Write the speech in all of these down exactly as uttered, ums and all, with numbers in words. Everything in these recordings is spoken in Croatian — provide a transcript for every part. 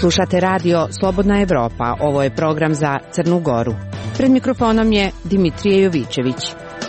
Slušate radio Slobodna Evropa, ovo je program za Crnu Goru. Pred mikrofonom je Dimitrije Jovićević.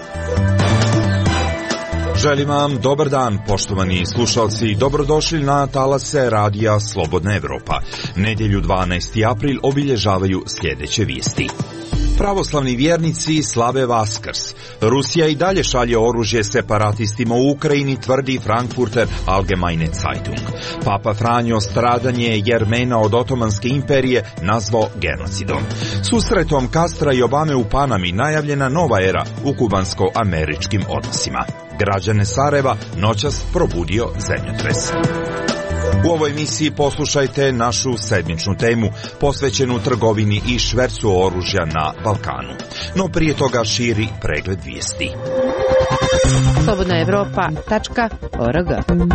Želim vam dobar dan, poštovani slušalci, dobrodošli na talase radija Slobodna Evropa. Nedjelju dvanaesti april obilježavaju sljedeće vijesti. Pravoslavni vjernici slave Vaskrs. Rusija i dalje šalje oružje separatistima u Ukrajini, tvrdi Frankfurter Allgemeine Zeitung. Papa Franjo stradanje Jermena od Otomanske imperije nazvao genocidom. Susretom Castra i Obame u Panami najavljena nova era u kubansko-američkim odnosima. Građane Sarajeva noćas probudio zemljotres. U ovoj emisiji poslušajte našu sedmičnu temu posvećenu trgovini i švercu oružja na Balkanu. No prije toga širi pregled vijesti. slobodna evropa tačka org.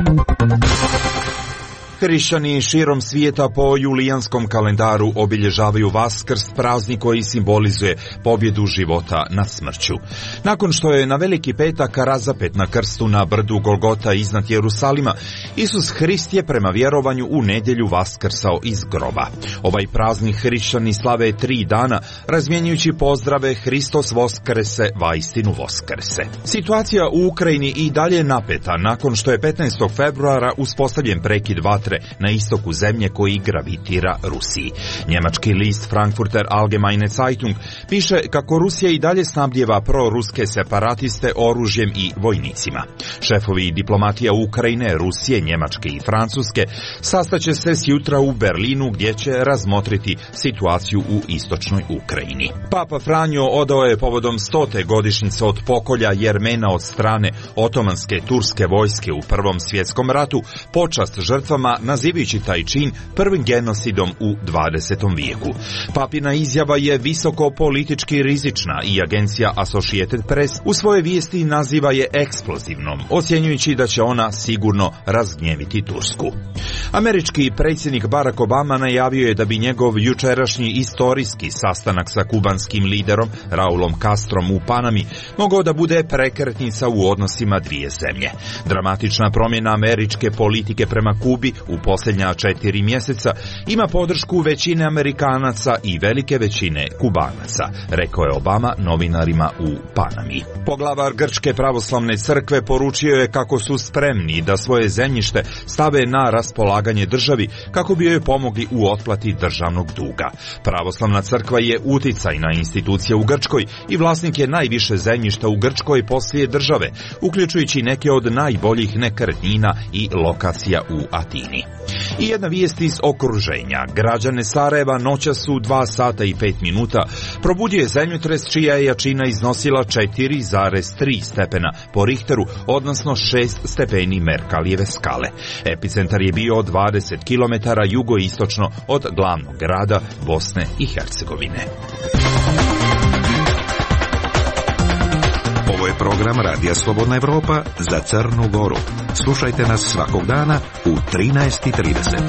Hrišćani širom svijeta po julijanskom kalendaru obilježavaju Vaskrs, praznik koji simbolizuje pobjedu života nad smrću. Nakon što je na Veliki petak razapet na krstu na brdu Golgota iznad Jerusalima, Isus Hrist je prema vjerovanju u nedjelju vaskrsao iz groba. Ovaj praznik hrišćani slave tri dana, razmjenjujući pozdrave Hristos voskrese, vaistinu voskrese. Situacija u Ukrajini i dalje je napeta nakon što je petnaestog februara uspostavljen prekid vatre na istoku zemlje koji gravitira Rusiji. Njemački list Frankfurter Allgemeine Zeitung piše kako Rusija i dalje snabdijeva proruske separatiste oružjem i vojnicima. Šefovi diplomatija Ukrajine, Rusije, Njemačke i Francuske sastaće se sjutra u Berlinu gdje će razmotriti situaciju u istočnoj Ukrajini. Papa Franjo odao je povodom stote godišnjice od pokolja Jermena od strane otomanske turske vojske u Prvom svjetskom ratu počast žrtvama, nazivajući taj čin prvim genocidom u dvadesetom vijeku. Papina izjava je visoko politički rizična i agencija Associated Press u svojoj vijesti naziva je eksplozivnom, ocjenjujući da će ona sigurno razgnjeviti Tursku. Američki predsjednik Barack Obama najavio je da bi njegov jučerašnji istorijski sastanak sa kubanskim liderom Raulom Castrom u Panami mogao da bude prekretnica u odnosima dvije zemlje. Dramatična promjena američke politike prema Kubi u posljednja četiri mjeseca ima podršku većine Amerikanaca i velike većine Kubanaca, rekao je Obama novinarima u Panami. Poglavar Grčke pravoslavne crkve poručio je kako su spremni da svoje zemljište stave na raspolaganje državi kako bi joj pomogli u otplati državnog duga. Pravoslavna crkva je uticajna institucija u Grčkoj i vlasnik je najviše zemljišta u Grčkoj poslije države, uključujući neke od najboljih nekretnina i lokacija u Atini. I jedna vijest iz okruženja. Građane Sarajeva noćas u dva sata i pet minuta probudio je zemljotres čija je jačina iznosila četiri zarez tri stepena po Richteru, odnosno šest stepeni Merkalijeve skale. Epicentar je bio dvadeset kilometara jugoistočno od glavnog grada Bosne i Hercegovine. Ovo je program Radija Slobodna Evropa za Crnu Goru. Slušajte nas svakog dana u trinaest i trideset.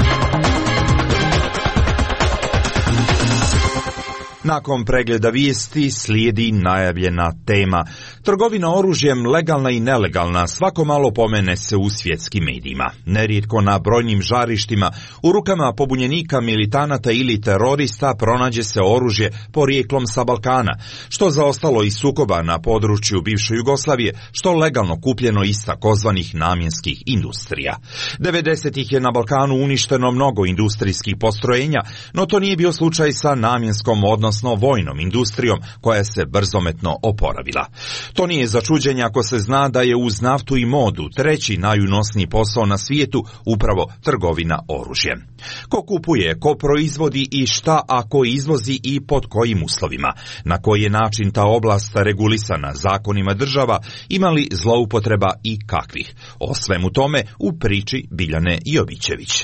Nakon pregleda vijesti slijedi najavljena tema. Trgovina oružjem, legalna i nelegalna, svako malo pomene se u svjetskim medijima. Nerijetko na brojnim žarištima, u rukama pobunjenika, militanata ili terorista pronađe se oružje porijeklom sa Balkana, što zaostalo iz sukoba na području bivše Jugoslavije, što legalno kupljeno iz takozvanih namjenskih industrija. devedesetih je na Balkanu uništeno mnogo industrijskih postrojenja, no to nije bio slučaj sa namjenskom, odnosno vojnom industrijom koja se brzometno oporavila. To nije za čuđenje ako se zna da je uz naftu i modu treći najunosniji posao na svijetu upravo trgovina oružjem. Ko kupuje, ko proizvodi i šta ako izvozi i pod kojim uslovima, na koji je način ta oblast regulisana zakonima država, imali zloupotreba i kakvih. O svemu tome u priči Biljane Jovićević.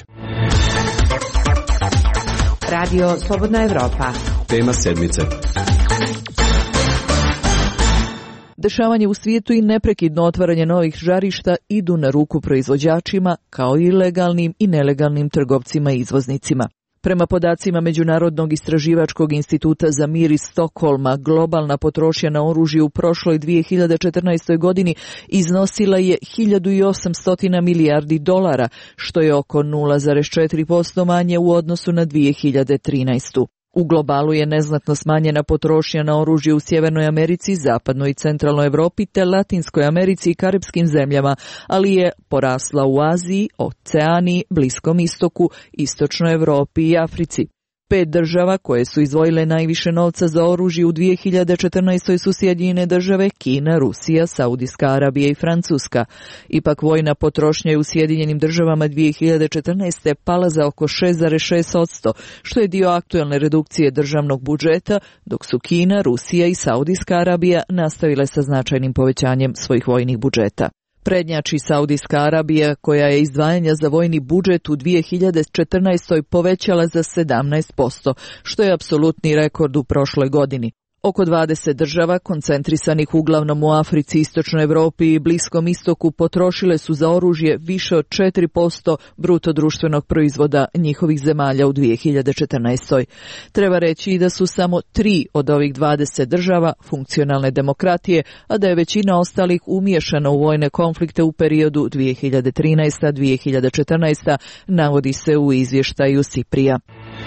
Radio Slobodna Evropa. Tema sedmice. Dešavanje u svijetu i neprekidno otvaranje novih žarišta idu na ruku proizvođačima kao i legalnim i nelegalnim trgovcima i izvoznicima. Prema podacima Međunarodnog istraživačkog instituta za mir iz Stokholma, globalna potrošnja na oružje u prošloj dvije hiljade četrnaestoj. godini iznosila je hiljadu osamsto milijardi dolara, što je oko nula zarez četiri posto manje u odnosu na dvije hiljade trinaestu. U globalu je neznatno smanjena potrošnja na oružje u Sjevernoj Americi, Zapadnoj i Centralnoj Evropi te Latinskoj Americi i Karipskim zemljama, ali je porasla u Aziji, Oceaniji, Bliskom istoku, Istočnoj Evropi i Africi. Pet država koje su izdvojile najviše novca za oružje u dvije hiljade četrnaestoj. su Sjedinjene države, Kina, Rusija, Saudijska Arabija i Francuska. Ipak vojna potrošnja je u Sjedinjenim državama dvije hiljade četrnaeste. pala za oko šest zarez šest posto, što je dio aktuelne redukcije državnog budžeta, dok su Kina, Rusija i Saudijska Arabija nastavile sa značajnim povećanjem svojih vojnih budžeta. Prednjači Saudijska Arabija, koja je izdvajanja za vojni budžet u dvije hiljade četrnaestoj. povećala za sedamnaest posto, što je apsolutni rekord u prošloj godini. Oko dvadeset država, koncentrisanih uglavnom u Africi, Istočnoj Evropi i Bliskom istoku, potrošile su za oružje više od četiri posto bruto društvenog proizvoda njihovih zemalja u dvije hiljade četrnaestoj. Treba reći i da su samo tri od ovih dvadeset država funkcionalne demokratije, a da je većina ostalih umiješana u vojne konflikte u periodu dvije hiljade trinaeste. do dvije hiljade četrnaeste. navodi se u izvještaju Siprija.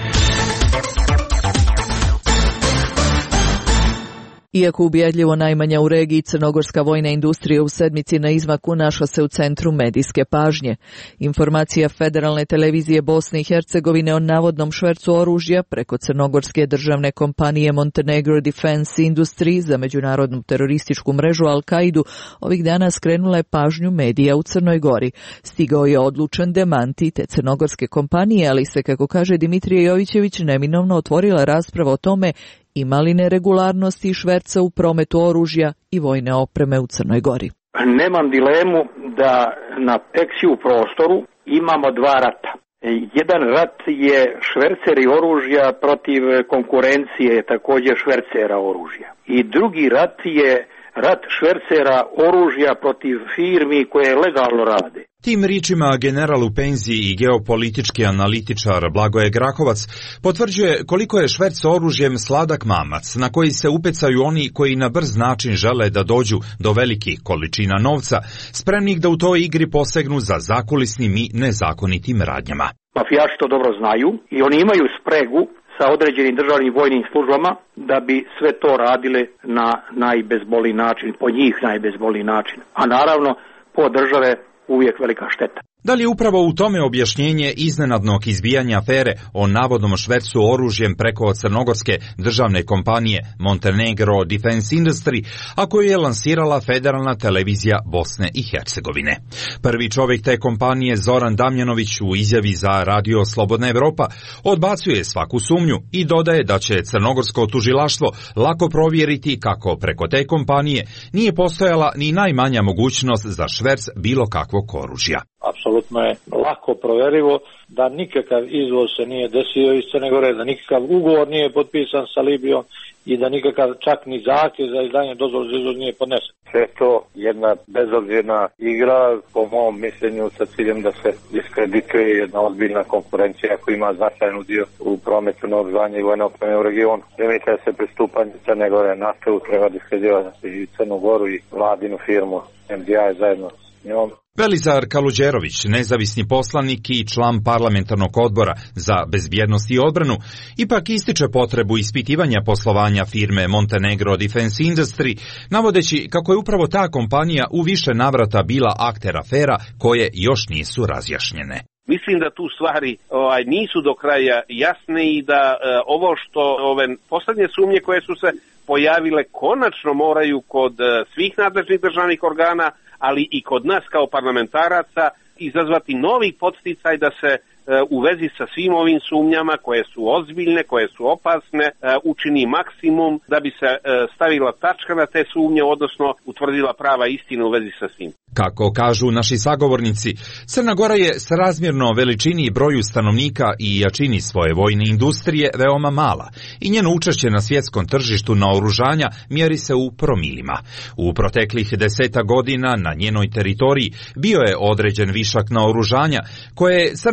Iako ubjedljivo najmanja u regiji, crnogorska vojna industrija u sedmici na izmaku našla se u centru medijske pažnje. Informacija Federalne televizije Bosne i Hercegovine o navodnom švercu oružja preko crnogorske državne kompanije Montenegro Defense Industry za međunarodnu terorističku mrežu Al-Kaidu ovih dana skrenula je pažnju medija u Crnoj Gori. Stigao je odlučan demanti te crnogorske kompanije, ali se, kako kaže Dimitrije Jovićević, neminovno otvorila rasprava o tome ima li neregularnosti i šverca u prometu oružja i vojne opreme u Crnoj Gori. Nemam dilemu da na Eksiju prostoru imamo dva rata. Jedan rat je šverceri oružja protiv konkurencije, također švercera oružja. I drugi rat je rat švercera oružja protiv firmi koje legalno rade. Tim ričima general u penziji i geopolitički analitičar Blagoje Grahovac potvrđuje koliko je šverc oružjem sladak mamac na koji se upecaju oni koji na brz način žele da dođu do velikih količina novca, spremnih da u toj igri posegnu za zakulisnim i nezakonitim radnjama. Mafijaši to dobro znaju i oni imaju spregu sa određenim državnim vojnim službama da bi sve to radile na najbezbolniji način, po njih najbezbolniji način. A naravno po države uvijek velika šteta. Da li je upravo u tome objašnjenje iznenadnog izbijanja afere o navodnom švercu oružjem preko crnogorske državne kompanije Montenegro Defense Industry, a koju je lansirala Federalna televizija Bosne i Hercegovine? Prvi čovjek te kompanije, Zoran Damjanović, u izjavi za Radio Slobodna Evropa odbacuje svaku sumnju i dodaje da će crnogorsko tužilaštvo lako provjeriti kako preko te kompanije nije postojala ni najmanja mogućnost za šverc bilo kakvog oružja. Apsolutno je lako provjerivo da nikakav izvoz se nije desio iz Crne Gore, da nikakav ugovor nije potpisan sa Libijom i da nikakav čak ni zahtjev za izdanje dozvole za izvoz nije podnesen. Sve to jedna bezobzirna igra, po mom mišljenju, sa ciljem da se diskredituje jedna ozbiljna konkurencija koja ima značajnu dio u prometu naoružanja i vojne opreme u regionu. Primite se pristupanje Crne Gore NATO treba diskreditovati i Crnu Goru i vladinu firmu M D I zajedno s njom. Velizar Kaluđerović, nezavisni poslanik i član parlamentarnog odbora za bezbjednost i odbranu, ipak ističe potrebu ispitivanja poslovanja firme Montenegro Defense Industry, navodeći kako je upravo ta kompanija u više navrata bila akter afera koje još nisu razjašnjene. Mislim da tu stvari ovaj, nisu do kraja jasne i da e, ovo što ove posljednje sumnje koje su se pojavile konačno moraju kod e, svih nadležnih državnih organa, ali i kod nas kao parlamentaraca izazvati novi podsticaj da se e, u vezi sa svim ovim sumnjama koje su ozbiljne, koje su opasne, e, učini maksimum da bi se e, stavila tačka na te sumnje, odnosno utvrdila prava istina u vezi sa svim. Kako kažu naši sagovornici, Crna Gora je srazmjerno veličini i broju stanovnika i jačini svoje vojne industrije veoma mala i njeno učešće na svjetskom tržištu naoružanja mjeri se u promilima. U proteklih deseta godina na njenoj teritoriji bio je određen višak naoružanja koje je Crna Gora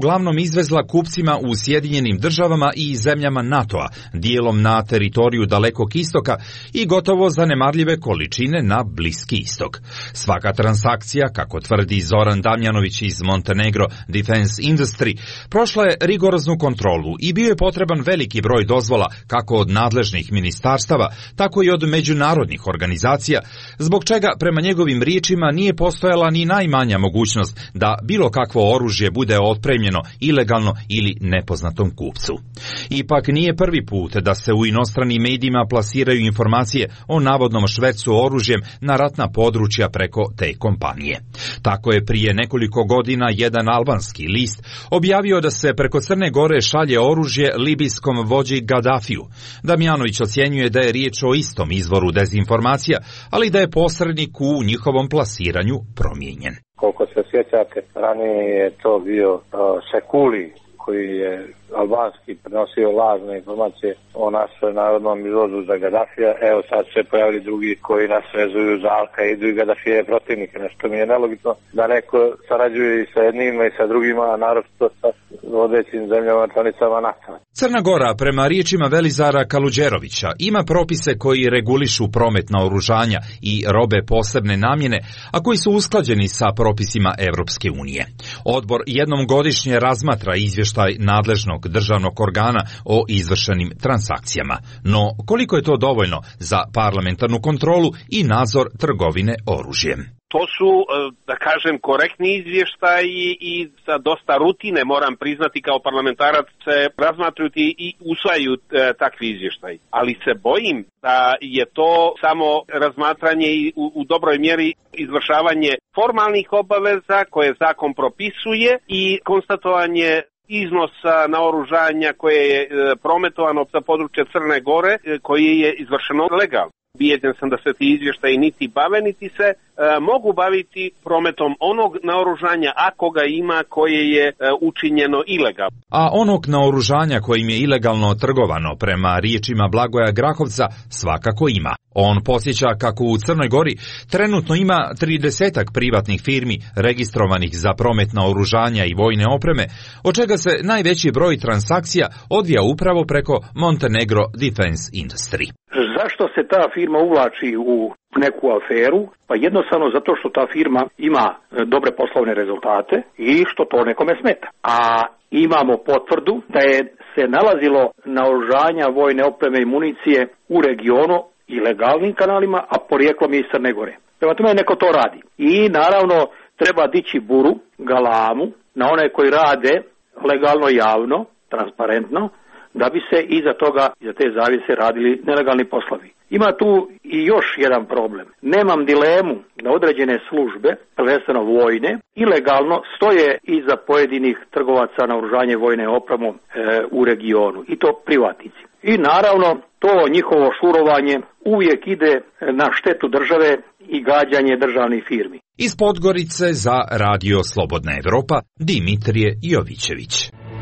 uglavnom izvezla kupcima u Sjedinjenim državama i zemljama NATO-a, dijelom na teritoriju Dalekog istoka i gotovo zanemarljive količine na Bliski istok. Svaka transakcija, kako tvrdi Zoran Damjanović iz Montenegro Defense Industry, prošla je rigoroznu kontrolu i bio je potreban veliki broj dozvola kako od nadležnih ministarstava, tako i od međunarodnih organizacija, zbog čega prema njegovim riječima nije postojala ni najmanja mogućnost da bilo kakvo oružje bude otpremljeno ilegalno ili nepoznatom kupcu. Ipak nije prvi put da se u inostranim medijima plasiraju informacije o navodnom švercu oružjem na ratna područja preko te kompanije. Tako je prije nekoliko godina jedan albanski list objavio da se preko Crne Gore šalje oružje libijskom vođi Gaddafiju. Damjanović ocjenjuje da je riječ o istom izvoru dezinformacija, ali da je posrednik u njihovom plasiranju promijenjen. Koliko se sjećate, ranije je to bio uh, Sekuli, koji je albanski prenosio lažne informacije o našoj narodnom izvozu za Gaddafija. Evo sad se pojavili drugi koji nas vezuju za Al-Kaidu i Gaddafije je protivnike. Nešto mi je nelogično da neko sarađuje i sa jednima i sa drugima, a naročito sa vodećim zemljama članicama NATO. Crna Gora, prema riječima Velizara Kaluđerovića, ima propise koji regulišu promet naoružanja i robe posebne namjene, a koji su usklađeni sa propisima Evropske unije. Odbor jednom godišnje razmatra izvještaj nadležnog državnog organa o izvršenim transakcijama. No, koliko je to dovoljno za parlamentarnu kontrolu i nadzor trgovine oružjem? To su, da kažem, korektni izvještaji i sa dosta rutine, moram priznati, kao parlamentarac se razmatruju i usvajaju takvi izvještaji. Ali se bojim da je to samo razmatranje i u, u dobroj mjeri izvršavanje formalnih obaveza koje zakon propisuje i konstatovanje iznosa naoružanja koje je prometovano sa područja Crne Gore, koje je izvršeno legalno. Ubijeđen sam da se ti izvještaji niti bave, niti se e, mogu baviti prometom onog naoružanja, ako ga ima, koje je e, učinjeno ilegalno. A onog naoružanja kojim je ilegalno trgovano, prema riječima Blagoja Grahovca, svakako ima. On podsjeća kako u Crnoj Gori trenutno ima tridesetak privatnih firmi registrovanih za promet naoružanja i vojne opreme, od čega se najveći broj transakcija odvija upravo preko Montenegro Defense Industry. Zašto se ta firma uvlači u neku aferu? Pa jednostavno zato što ta firma ima dobre poslovne rezultate i što to nekome smeta. A imamo potvrdu da je se nalazilo naoružanja, vojne opreme i municije u regionu ilegalnim kanalima, a porijeklom iz Crne Gore. Prema tome neko to radi. I naravno treba dići buru, galamu na one koji rade legalno, javno, transparentno, da bi se iza toga, iza te zavise radili nelegalni poslovi. Ima tu i još jedan problem. Nemam dilemu da određene službe, prvenstveno vojne, ilegalno stoje iza pojedinih trgovaca naoružanje vojne opremu e, u regionu, i to privatnici. I naravno to njihovo šurovanje uvijek ide na štetu države i gađanje državnih firmi. Iz Podgorice za Radio Slobodna Evropa, Dimitrije Jovićević.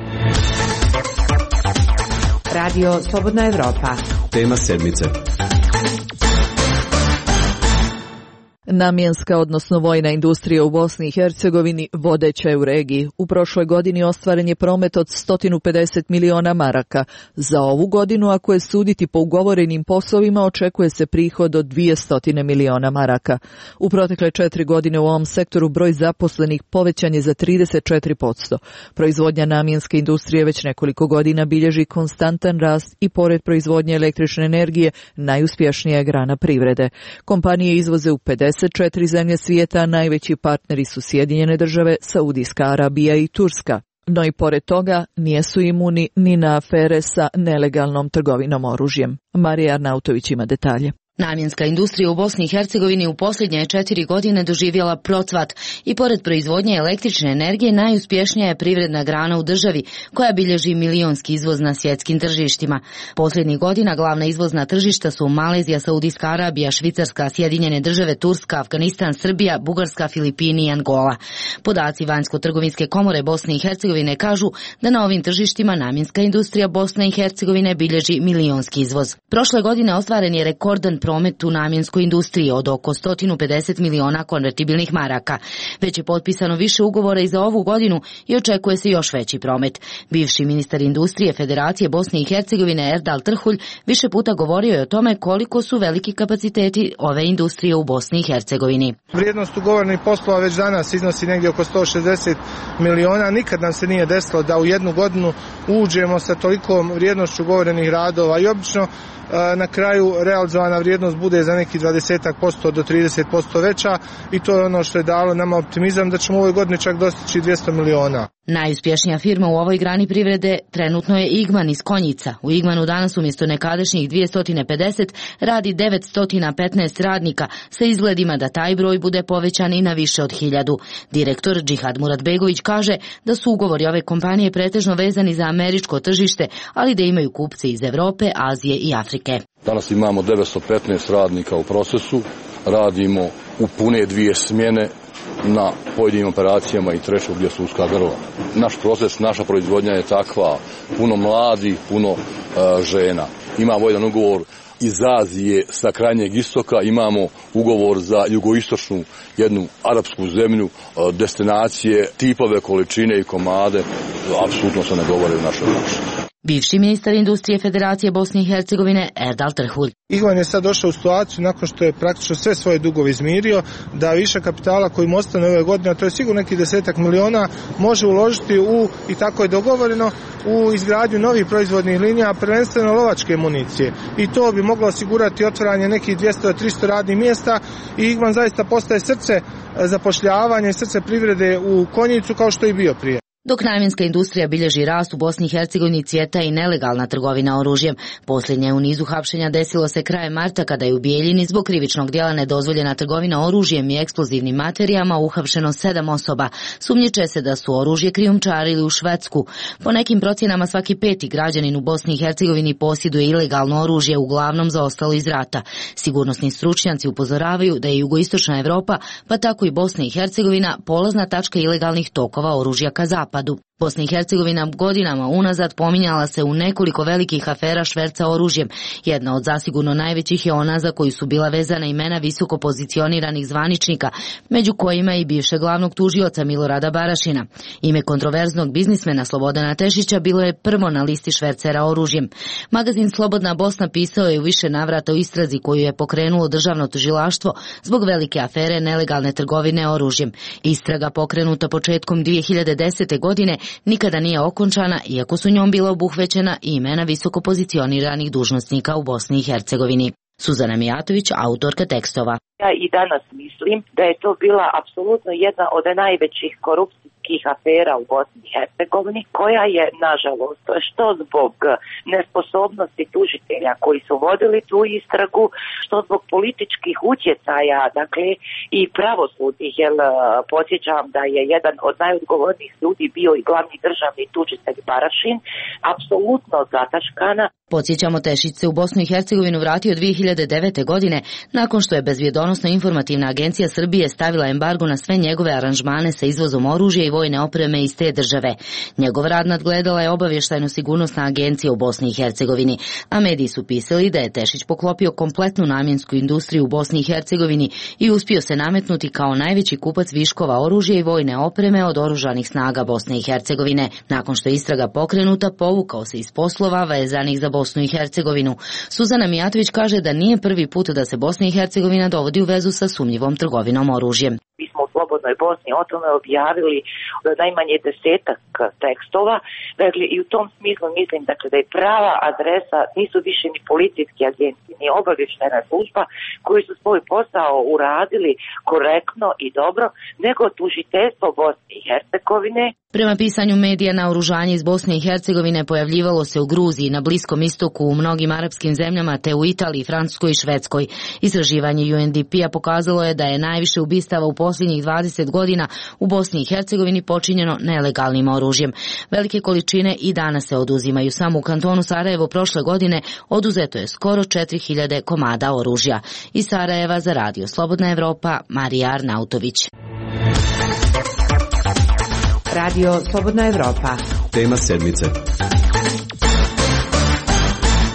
Radio Slobodna Evropa. Tema sedmice. Namjenska, odnosno vojna industrija u Bosni i Hercegovini vodeća je u regiji. U prošloj godini ostvaren je promet od sto pedeset miliona maraka. Za ovu godinu, ako je suditi po ugovorenim poslovima, očekuje se prihod od dvjesto miliona maraka. U protekle četiri godine u ovom sektoru broj zaposlenih povećan je za trideset četiri posto. Proizvodnja namjenske industrije već nekoliko godina bilježi konstantan rast i pored proizvodnje električne energije najuspješnija je grana privrede. Kompanije izvoze u pedeset četiri zemlje svijeta, a najveći partneri su Sjedinjene države, Saudijska Arabija i Turska. No i pored toga nijesu imuni ni na afere sa nelegalnom trgovinom oružjem. Marija Arnautović ima detalje. Namjenska industrija u Bosni i Hercegovini u posljednje četiri godine doživjela procvat i pored proizvodnje električne energije najuspješnija je privredna grana u državi koja bilježi milionski izvoz na svjetskim tržištima. Posljednjih godina glavna izvozna tržišta su Malezija, Saudijska Arabija, Švicarska, Sjedinjene države, Turska, Afganistan, Srbija, Bugarska, Filipini i Angola. Podaci Vanjsko-trgovinske komore Bosne i Hercegovine kažu da na ovim tržištima namjenska industrija Bosne i Hercegovine bilježi milionski izvoz. Prošle godine ostvaren je rekordan promet u namjenskoj industriji od oko sto pedeset miliona konvertibilnih maraka. Već je potpisano više ugovora i za ovu godinu i očekuje se još veći promet. Bivši ministar industrije Federacije Bosne i Hercegovine Erdal Trhulj više puta govorio je o tome koliko su veliki kapaciteti ove industrije u Bosni i Hercegovini. Vrijednost ugovorenih poslova već danas iznosi negdje oko sto šezdeset miliona. Nikad nam se nije desilo da u jednu godinu uđemo sa tolikom vrijednošću ugovorenih radova i obično na kraju realizovana vrijednost bude za neki dvadeset posto do trideset posto veća i to je ono što je dalo nama optimizam da ćemo u ovoj godini čak dostići dvjesto miliona. Najuspješnija firma u ovoj grani privrede trenutno je Igman iz Konjica. U Igmanu danas umjesto nekadašnjih dvjesto pedeset radi devetsto petnaest radnika sa izgledima da taj broj bude povećan i na više od hiljadu. Direktor Džihad Muratbegović kaže da su ugovori ove kompanije pretežno vezani za američko tržište, ali da imaju kupce iz Evrope, Azije i Afrike. Danas imamo devetsto petnaest radnika u procesu, radimo u pune dvije smjene na pojedinim operacijama i treću gdje su uska grla. Naš proces, naša proizvodnja je takva, puno mladih, puno uh, žena. Imamo jedan ugovor iz Azije sa krajnjeg istoka, imamo ugovor za jugoistočnu jednu arapsku zemlju, uh, destinacije, tipove, količine i komade, apsolutno se ne govore u našoj branši. Bivši ministar industrije Federacije Bosne i Hercegovine Erdal Trhulj. Igman je sad došao u situaciju nakon što je praktično sve svoje dugove izmirio, da više kapitala koji mu ostane ove godine, a to je sigurno neki desetak miliona, može uložiti u, i tako je dogovoreno, u izgradnju novih proizvodnih linija, prvenstveno lovačke municije. I to bi moglo osigurati otvaranje nekih dvjesto do tristo radnih mjesta i Igman zaista postaje srce zapošljavanja i srce privrede u Konjicu kao što je i bio prije. Dok namjenska industrija bilježi rast u Bosni i Hercegovini, cvjeta i nelegalna trgovina oružjem. Posljednje u nizu hapšenja desilo se krajem marta kada je u Bijeljini zbog krivičnog djela nedozvoljena trgovina oružjem i eksplozivnim materijama uhapšeno sedam osoba. Sumnjiče se da su oružje krijumčarili u Švedsku. Po nekim procjenama svaki peti građanin u Bosni i Hercegovini posjeduje ilegalno oružje, uglavnom zaostalo iz rata. Sigurnosni stručnjaci upozoravaju da je jugoistočna Evropa, pa tako i Bosna i Hercegovina, polazna tačka ilegalnih tokova oružja ka zapadu. Bosna i Hercegovina godinama unazad pominjala se u nekoliko velikih afera šverca oružjem. Jedna od zasigurno najvećih je ona za koju su bila vezana imena visoko pozicioniranih zvaničnika, među kojima i bivšeg glavnog tužioca Milorada Barašina. Ime kontroverznog biznismena Slobodana Tešića bilo je prvo na listi švercera oružjem. Magazin Slobodna Bosna pisao je u više navrata o istrazi koju je pokrenulo državno tužilaštvo zbog velike afere nelegalne trgovine oružjem. Istraga pokrenuta početkom dvije hiljade desete. godine nikada nije okončana, iako su njom bila obuhvećena i imena visoko pozicioniranih dužnosnika u Bosni i Hercegovini. Suzana Mijatović, autorka tekstova. Ja i danas mislim da je to bila apsolutno jedna od najvećih korupcijskih afera u Bosni i Hercegovini, koja je, nažalost, što zbog nesposobnosti tužitelja koji su vodili tu istragu, što zbog političkih utjecaja, dakle, i pravosudnih, jer podsjećam da je jedan od najodgovornijih ljudi bio i glavni državni tužitelj Barašin, apsolutno zataškana. Podsjećamo, Tešić se u Bosnu i Hercegovinu vratio dvije hiljade devete. godine, nakon što je Bezbjedonosno-informativna agencija Srbije stavila embargo na sve njegove aranžmane sa izvozom oružja i vojne opreme iz te države. Njegov rad nadgledala je obavještajno-sigurnosna agencija u Bosni i Hercegovini, a mediji su pisali da je Tešić poklopio kompletnu namjensku industriju u Bosni i Hercegovini i uspio se nametnuti kao najveći kupac viškova oružja i vojne opreme od oružanih snaga Bosne i Hercegovine. Nakon što je istraga pokrenuta, povukao se iz poslova vezanih za Bosnu i Hercegovinu. Suzana Mijatović kaže da nije prvi put da se Bosna i Hercegovina dovodi u vezu sa sumnjivom trgovinom oružjem. Mi smo u Slobodnoj Bosni o tome objavili najmanje desetak tekstova, dakle i u tom smislu mislim dakle, da je prava adresa, nisu više ni policijski agenti, ni obavještajna služba koji su svoj posao uradili korektno i dobro, nego tužiteljstvo Bosne i Hercegovine. Prema pisanju medija, naoružanje iz Bosne i Hercegovine pojavljivalo se u Gruziji, na Bliskom istoku, u mnogim arapskim zemljama, te u Italiji, Francuskoj i Švedskoj. Istraživanje U N D P-a pokazalo je da je najviše ubistava u posljednjih dvadeset godina u Bosni i Hercegovini počinjeno nelegalnim oružjem. Velike količine i danas se oduzimaju. Samo u kantonu Sarajevo prošle godine oduzeto je skoro četiri hiljade komada oružja. Iz Sarajeva za radio Slobodna Evropa, Marija Arnautović. Radio Slobodna Evropa. Tema sedmice.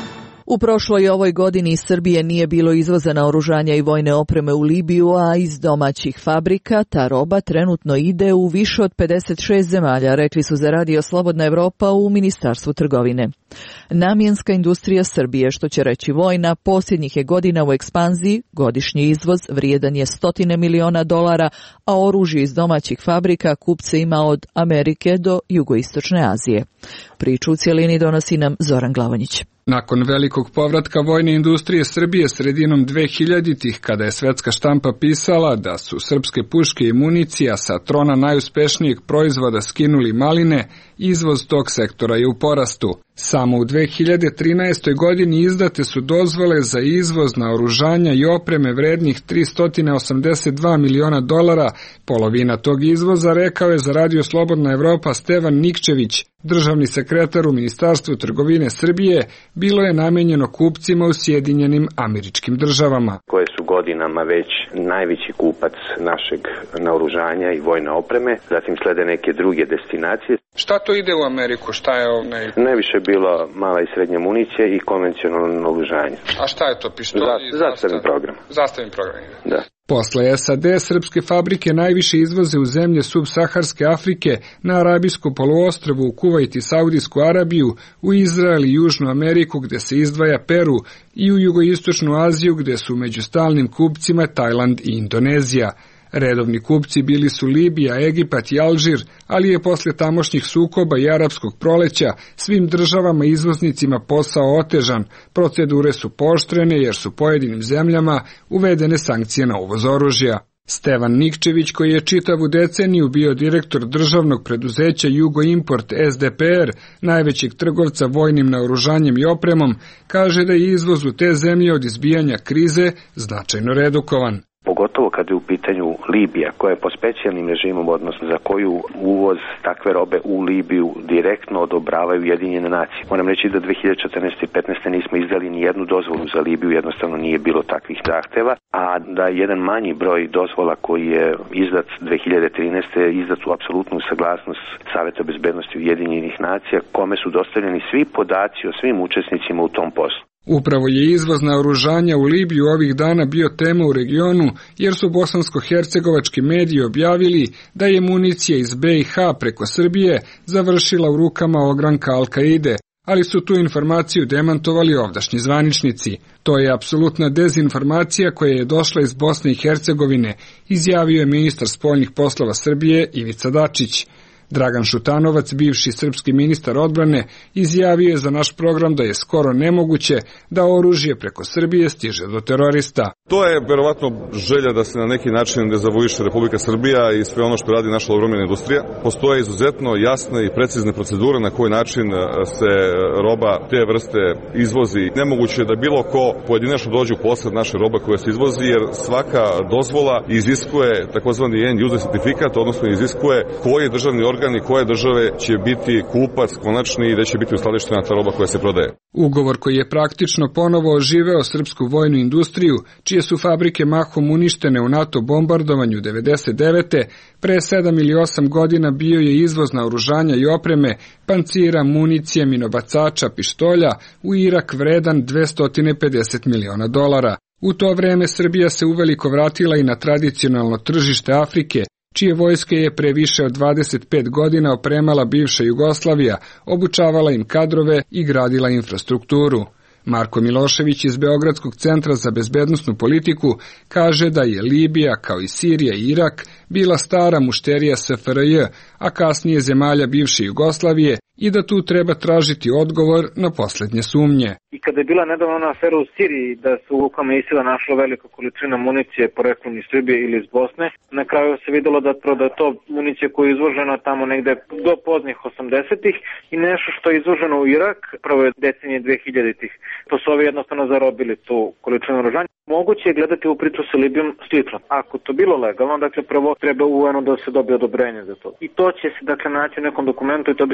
U prošloj i ovoj godini iz Srbije nije bilo izvoza naoružanja i vojne opreme u Libiju, a iz domaćih fabrika ta roba trenutno ide u više od pedeset šest zemalja, rekli su za Radio Slobodna Evropa u Ministarstvu trgovine. Namjenska industrija Srbije, što će reći vojna, posljednjih je godina u ekspanziji, godišnji izvoz vrijedan je stotine miliona dolara, a oružje iz domaćih fabrika kupce ima od Amerike do jugoistočne Azije. Priču u cjelini donosi nam Zoran Glavonjić. Nakon velikog povratka vojne industrije Srbije sredinom dvehiljaditih, kada je svetska štampa pisala da su srpske puške i municija sa trona najuspešnijeg proizvoda skinuli maline, izvoz tog sektora je u porastu. Samo u dve hiljade trinaestoj. godini izdate su dozvole za izvoz naoružanja i opreme vrednih tristo osamdeset dva miliona dolara. Polovina tog izvoza, rekao je za Radio Slobodna Evropa Stevan Nikčević, državni sekretar u Ministarstvu trgovine Srbije, bilo je namenjeno kupcima u Sjedinjenim Američkim Državama. Koje su godinama već najveći kupac našeg naoružanja i vojne opreme, zatim slede neke druge destinacije. Šta to ide u Ameriku? Šta je ovdje? Najviše bilo mala i srednja municija i konvencionalno naoružanje. A šta je to? Pištolj? Zastavni program. Zastavni program. Da. Posle S A D, srpske fabrike najviše izvoze u zemlje subsaharske Afrike, na Arabijsko poluostrvo, u Kuvajt i Saudijsku Arabiju, u Izrael i Južnu Ameriku gde se izdvaja Peru i u jugoistočnu Aziju gde su među stalnim kupcima Tajland i Indonezija. Redovni kupci bili su Libija, Egipat i Alžir, ali je posle tamošnjih sukoba i arapskog proleća svim državama izvoznicima posao otežan. Procedure su pooštrene jer su pojedinim zemljama uvedene sankcije na uvoz oružja. Stevan Nikčević, koji je čitavu deceniju bio direktor državnog preduzeća Jugoimport S D P R, najvećeg trgovca vojnim naoružanjem i opremom, kaže da je izvoz u te zemlje od izbijanja krize značajno redukovan. Pogotovo kad je u pitanju Libija, koja je po specijalnim režimom, odnosno za koju uvoz takve robe u Libiju direktno odobravaju Ujedinjene nacije. Moram reći da dve hiljade četrnaeste. i petnaeste. nismo izdali ni jednu dozvolu za Libiju, jednostavno nije bilo takvih zahteva, a da jedan manji broj dozvola koji je izdat dve hiljade trinaeste. izdat u apsolutnu saglasnost Saveta bezbednosti Ujedinjenih nacija, kome su dostavljeni svi podaci o svim učesnicima u tom poslu. Upravo je izvoz naoružanja u Libiju ovih dana bio tema u regionu, jer su bosansko-hercegovački mediji objavili da je municija iz B i H preko Srbije završila u rukama ogranka Al-Kaide, ali su tu informaciju demantovali ovdašnji zvaničnici. To je apsolutna dezinformacija koja je došla iz Bosne i Hercegovine, izjavio je ministar spoljnih poslova Srbije Ivica Dačić. Dragan Šutanovac, bivši srpski ministar odbrane, izjavio je za naš program da je skoro nemoguće da oružje preko Srbije stiže do terorista. To je verovatno želja da se na neki način dezavuiše Republika Srbija i sve ono što radi naša obrambena industrija. Postoje izuzetno jasne i precizne procedure na koji način se roba te vrste izvozi. Nemoguće je da bilo ko pojedinačno dođe u posjed naše robe koja se izvozi, jer svaka dozvola iziskuje takozvani end user certifikat, odnosno iziskuje koji državni organ i koje države će biti kupac konačni i gde će biti uskladištena ta roba koja se prodaje. Ugovor koji je praktično ponovo oživeo srpsku vojnu industriju, čije su fabrike mahom uništene u NATO bombardovanju devedeset devete. pre sedam ili osam godina bio je izvoz naoružanja i opreme, pancira, municije, minobacača, pištolja u Irak vredan dvesta pedeset miliona dolara. U to vreme Srbija se uveliko vratila i na tradicionalno tržište Afrike, čije vojske je pre više od dvadeset pet godina opremala bivša Jugoslavija, obučavala im kadrove i gradila infrastrukturu. Marko Milošević iz Beogradskog centra za bezbednosnu politiku kaže da je Libija, kao i Sirija i Irak, bila stara mušterija S F R J, a kasnije zemalja bivše Jugoslavije, i da tu treba tražiti odgovor na posljednje sumnje. I kada je bila nedavno ona afera u Siriji da se u rukama ISIL-a našla velika količina municije poreklom iz Srbije ili iz Bosne, na kraju se videlo da je to municija koja je izvožena tamo negde do poznih osamdesetih i nešto što je izvoženo u Irak prve decenije dve hiljaditih. To su ovi jednostavno zarobili tu količinu oružanja. Moguće je gledati u priču sa Libijom slično. Ako to bilo legalno, dakle prvo treba u U N-u da se dobije odobrenje za to. I to će se dakle naći u nekom dokumentu i to bi se našlo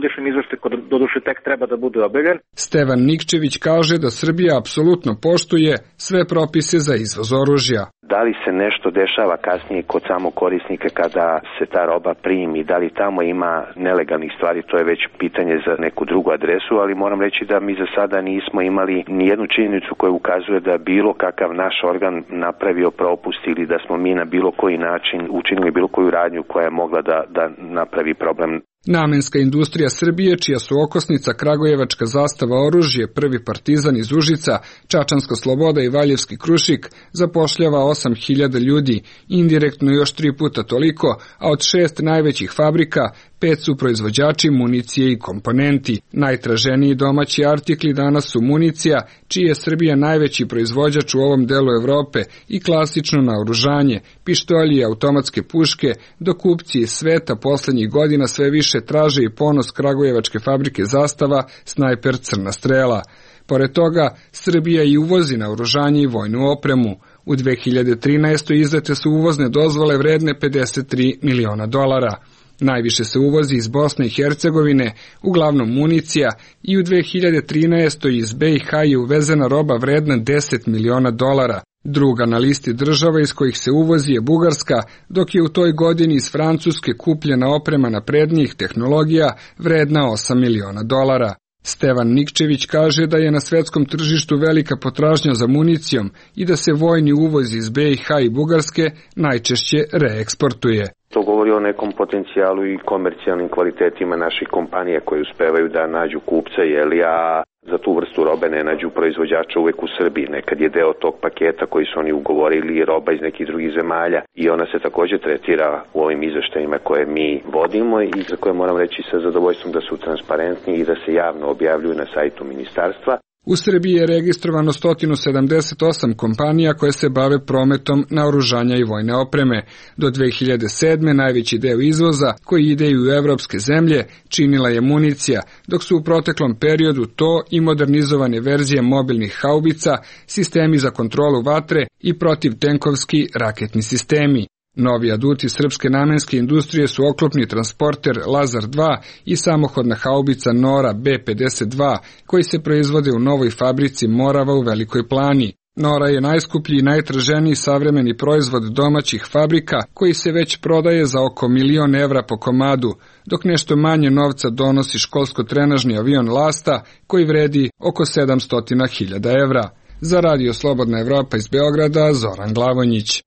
godišnjem izveštaju, koji doduše tek treba da bude objavljen. Stevan Nikčević kaže da Srbija apsolutno poštuje sve propise za izvoz oružja. Da li se nešto dešava kasnije kod samog korisnika kada se ta roba primi, da li tamo ima nelegalnih stvari, to je već pitanje za neku drugu adresu, ali moram reći da mi za sada nismo imali ni jednu činjenicu koja ukazuje da bilo kakav naš organ napravio propust ili da smo mi na bilo koji način učinili bilo koju radnju koja je mogla da, da napravi problem. Namenska industrija Srbije, čija su okosnica kragujevačka zastava oružje, Prvi partizan iz Užica, Čačanska Sloboda i Valjevski Krušik, zapošljava osam hiljada ljudi, indirektno još tri puta toliko, a od šest najvećih fabrika, pet su proizvođači municije i komponenti. Najtraženiji domaći artikli danas su municija, čiji je Srbija najveći proizvođač u ovom delu Evrope, i klasično naoružanje, pištolji i automatske puške, dok kupci iz sveta poslednjih godina sve više traže i ponos kragujevačke fabrike Zastava, Snajper Crna strela. Pored toga, Srbija i uvozi naoružanje i vojnu opremu. U dve hiljade trinaestoj izdate su uvozne dozvole vredne pedeset tri miliona dolara. Najviše se uvozi iz Bosne i Hercegovine, uglavnom municija, i u dve hiljade trinaestoj iz B i H je uvezena roba vredna deset miliona dolara. Druga na listi država iz kojih se uvozi je Bugarska, dok je u toj godini iz Francuske kupljena oprema naprednijih tehnologija vredna osam miliona dolara. Stevan Nikčević kaže da je na svetskom tržištu velika potražnja za municijom i da se vojni uvoz iz B i H i Bugarske najčešće reeksportuje. To govori o nekom potencijalu i komercijalnim kvalitetima naših kompanija koje uspevaju da nađu kupca, jer ja za tu vrstu robe ne nađu proizvođača uvek u Srbiji. Nekad je deo tog paketa koji su oni ugovorili roba iz nekih drugih zemalja i ona se također tretira u ovim izveštajima koje mi vodimo i za koje moram reći sa zadovoljstvom da su transparentni i da se javno objavljuju na sajtu ministarstva. U Srbiji je registrovano sto sedamdeset osam kompanija koje se bave prometom naoružanja i vojne opreme. Do dve hiljade sedme najveći deo izvoza, koji ide i u evropske zemlje, činila je municija, dok su u proteklom periodu to i modernizovane verzije mobilnih haubica, sistemi za kontrolu vatre i protivtenkovski raketni sistemi. Novi aduti srpske namenske industrije su oklopni transporter Lazar dva i samohodna haubica Nora B pedeset dva, koji se proizvode u novoj fabrici Morava u Velikoj Plani. Nora je najskuplji i najtraženiji savremeni proizvod domaćih fabrika, koji se već prodaje za oko milion evra po komadu, dok nešto manje novca donosi školsko-trenažni avion Lasta, koji vredi oko sedamsto hiljada evra. Za Radio Slobodna Evropa iz Beograda, Zoran Glavonjić.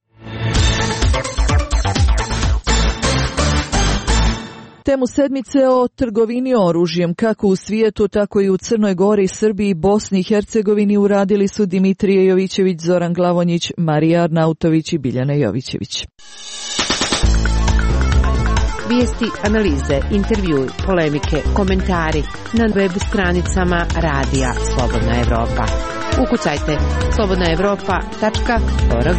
Temu sedmice o trgovini oružjem, kako u svijetu, tako i u Crnoj Gori, Srbiji, Bosni i Hercegovini, uradili su Dimitrije Jovićević, Zoran Glavonjić, Marija Arnautović i Biljana Jovićević. Vijesti, analize, intervjui, polemike, komentari na web stranicama Radija Slobodna Evropa. Ukucajte slobodna evropa tačka org.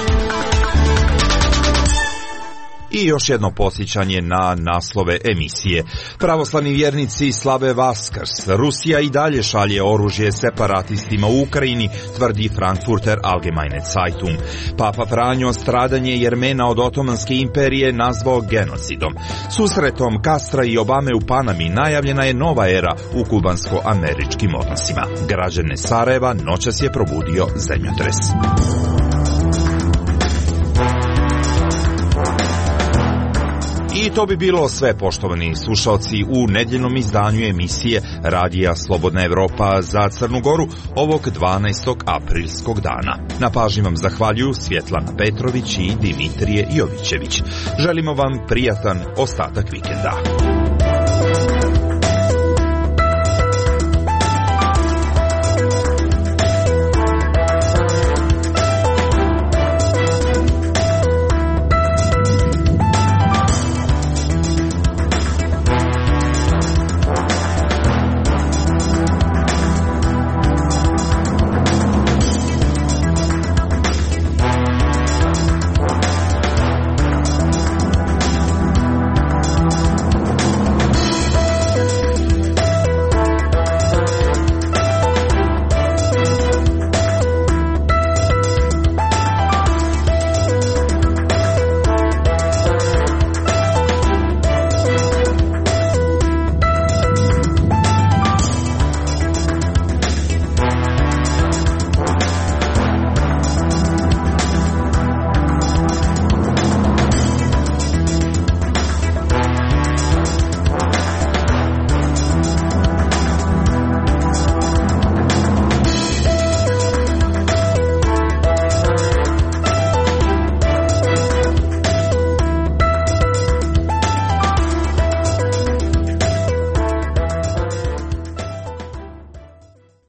I još jedno podsjećanje na naslove emisije. Pravoslavni vjernici slave Vaskrs. Rusija i dalje šalje oružje separatistima u Ukrajini, tvrdi Frankfurter Allgemeine Zeitung. Papa Franjo stradanje Jermena od Otomanske imperije nazvao genocidom. Susretom Castra i Obame u Panami najavljena je nova era u kubansko-američkim odnosima. Građane Sarajeva noćas je probudio zemljotres. I to bi bilo sve, poštovani slušalci, u nedjeljnom izdanju emisije Radija Slobodna Evropa za Crnu Goru ovog dvanaestog aprilskog dana. Na pažnji vam zahvaljuju Svjetlana Petrović i Dimitrije Jovićević. Želimo vam prijatan ostatak vikenda.